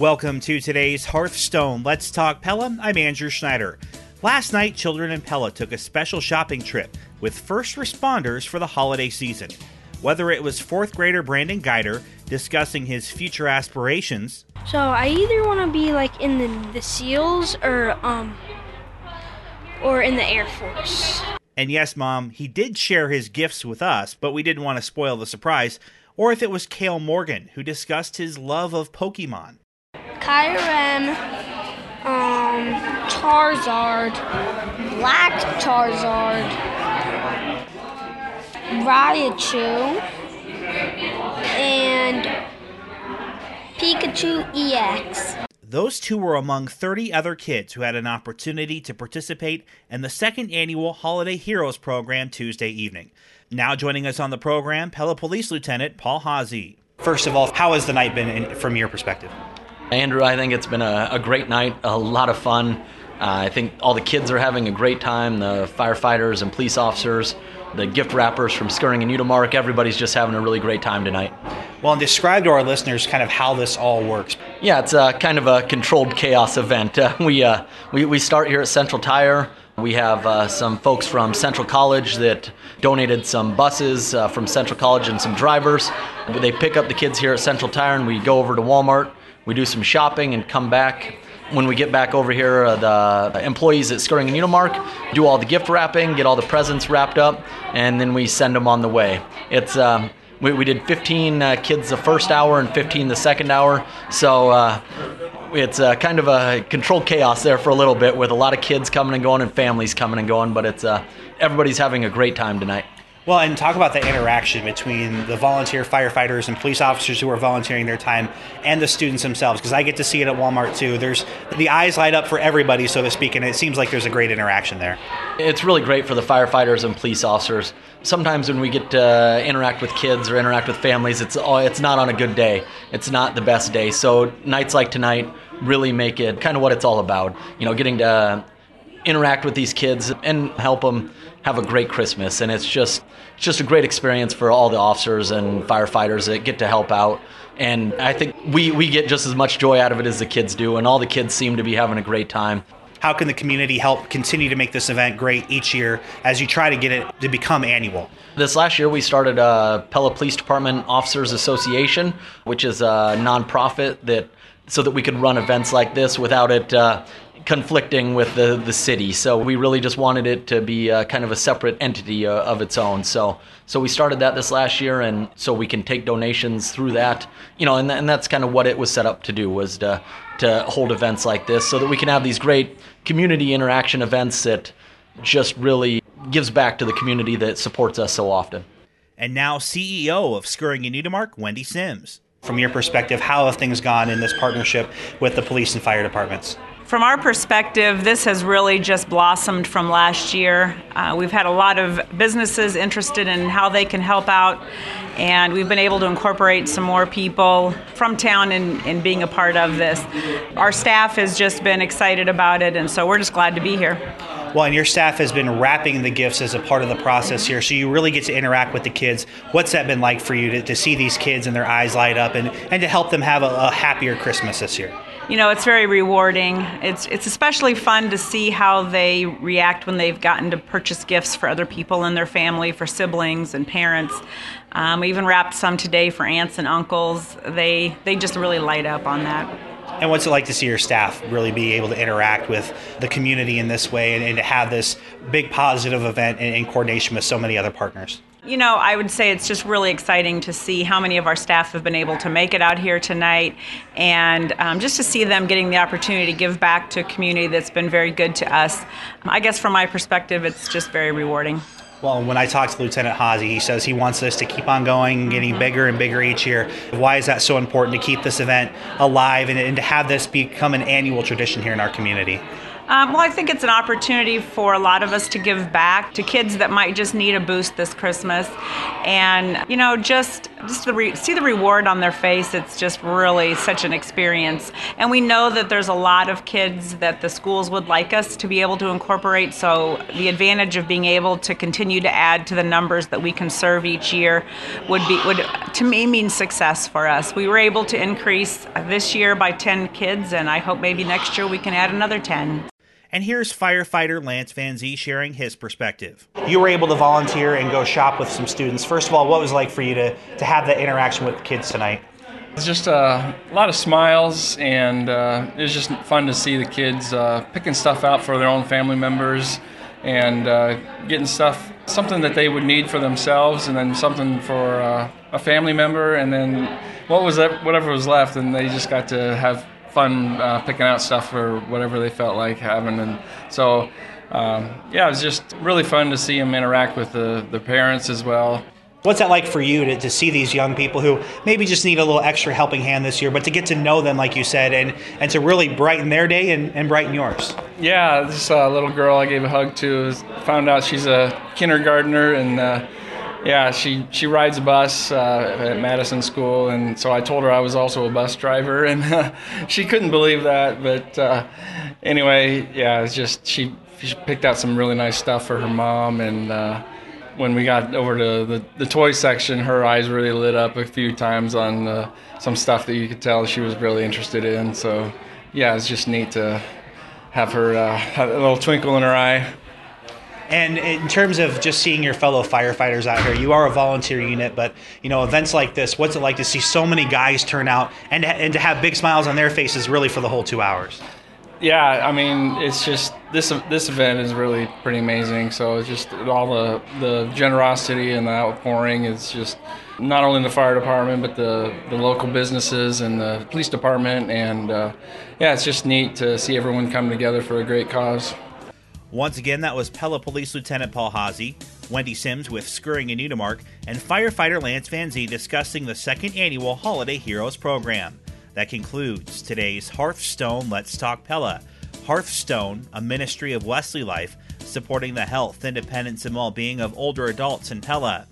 Welcome to today's Hearthstone Let's Talk Pella. I'm Andrew Schneider. Last night, children in Pella took a special shopping trip with first responders for the holiday season. Whether it was fourth grader Brandon Geider discussing his future aspirations. So I either want to be like in the SEALs or in the Air Force. And yes, Mom, he did share his gifts with us, but we didn't want to spoil the surprise. Or if it was Cale Morgan, who discussed his love of Pokemon. Kyurem, Charizard, Black Charizard, Raichu, and Pikachu EX. Those two were among 30 other kids who had an opportunity to participate in the second annual Holiday Heroes program Tuesday evening. Now joining us on the program, Pella Police Lieutenant Paul Haase. First of all, how has the night been from your perspective? Andrew, I think it's been a great night, a lot of fun. I think all the kids are having a great time, the firefighters and police officers, the gift wrappers from Skirring and Udemark, everybody's just having a really great time tonight. Well, and describe to our listeners kind of how this all works. Yeah, it's kind of a controlled chaos event. We start here at Central Tire. We have some folks from Central College that donated some buses from Central College and some drivers. They pick up the kids here at Central Tire and we go over to Walmart. We do some shopping and come back. When we get back over here, the employees at Skirring and Udemark do all the gift wrapping, get all the presents wrapped up, and then we send them on the way. It's we did 15 kids the first hour and 15 the second hour, so it's kind of a controlled chaos there for a little bit with a lot of kids coming and going and families coming and going, but it's everybody's having a great time tonight. Well, and talk about the interaction between the volunteer firefighters and police officers who are volunteering their time and the students themselves, because I get to see it at Walmart too. There's the eyes light up for everybody, so to speak, and it seems like there's a great interaction there. It's really great for the firefighters and police officers. Sometimes when we get to interact with kids or interact with families, it's not on a good day. It's not the best day. So nights like tonight really make it kind of what it's all about. You know, getting to interact with these kids and help them have a great Christmas, and it's just a great experience for all the officers and firefighters that get to help out. And I think we get just as much joy out of it as the kids do, and all the kids seem to be having a great time. How can the community help continue to make this event great each year as you try to get it to become annual? This last year we started Pella Police Department Officers Association, which is a nonprofit so that we could run events like this without it conflicting with the city. So we really just wanted it to be kind of a separate entity of its own. So we started that this last year, and so we can take donations through that. You know, and that's kind of what it was set up to do, was to hold events like this so that we can have these great community interaction events that just really gives back to the community that supports us so often. And now CEO of Skirring and Udemark, Wendy Sims. From your perspective, how have things gone in this partnership with the police and fire departments? From our perspective, this has really just blossomed from last year. We've had a lot of businesses interested in how they can help out, and we've been able to incorporate some more people from town in being a part of this. Our staff has just been excited about it, and so we're just glad to be here. Well, and your staff has been wrapping the gifts as a part of the process here, so you really get to interact with the kids. What's that been like for you to see these kids and their eyes light up and to help them have a happier Christmas this year? You know, it's very rewarding. It's especially fun to see how they react when they've gotten to purchase gifts for other people in their family, for siblings and parents. We even wrapped some today for aunts and uncles. They just really light up on that. And what's it like to see your staff really be able to interact with the community in this way and to have this big positive event in coordination with so many other partners? You know, I would say it's just really exciting to see how many of our staff have been able to make it out here tonight, and just to see them getting the opportunity to give back to a community that's been very good to us. I guess from my perspective, it's just very rewarding. Well, when I talked to Lieutenant Haase, he says he wants this to keep on going, getting bigger and bigger each year. Why is that so important to keep this event alive and to have this become an annual tradition here in our community? Well, I think it's an opportunity for a lot of us to give back to kids that might just need a boost this Christmas. And, you know, just see the reward on their face. It's just really such an experience. And we know that there's a lot of kids that the schools would like us to be able to incorporate. So the advantage of being able to continue to add to the numbers that we can serve each year would to me mean success for us. We were able to increase this year by 10 kids, and I hope maybe next year we can add another 10. And here's firefighter Lance Van Zee sharing his perspective. You were able to volunteer and go shop with some students. First of all, what was it like for you to have that interaction with kids tonight? It's just a lot of smiles, and it was just fun to see the kids picking stuff out for their own family members and getting something that they would need for themselves, and then something for a family member, and then whatever was left, and they just got to have fun picking out stuff for whatever they felt like having. And so it was just really fun to see them interact with the parents as well. What's that like for you to see these young people who maybe just need a little extra helping hand this year, but to get to know them, like you said, and to really brighten their day and brighten yours? Yeah, this little girl I gave a hug to, found out she's a kindergartner, and she rides a bus at Madison School, and so I told her I was also a bus driver, and she couldn't believe that. But anyway, it's just she picked out some really nice stuff for her mom, and when we got over to the toy section, her eyes really lit up a few times on some stuff that you could tell she was really interested in. So it's just neat to have her have a little twinkle in her eye. And in terms of just seeing your fellow firefighters out here, you are a volunteer unit, but events like this, what's it like to see so many guys turn out and to have big smiles on their faces really for the whole 2 hours? Yeah, I mean, it's just this event is really pretty amazing. So it's just all the generosity and the outpouring is just not only in the fire department, but the local businesses and the police department, and it's just neat to see everyone come together for a great cause. Once again, that was Pella Police Lieutenant Paul Haase, Wendy Sims with Skirring and Newmark, and firefighter Lance Van Zee discussing the second annual Holiday Heroes program. That concludes today's Hearthstone Let's Talk Pella. Hearthstone, a ministry of Wesley Life, supporting the health, independence, and well-being of older adults in Pella.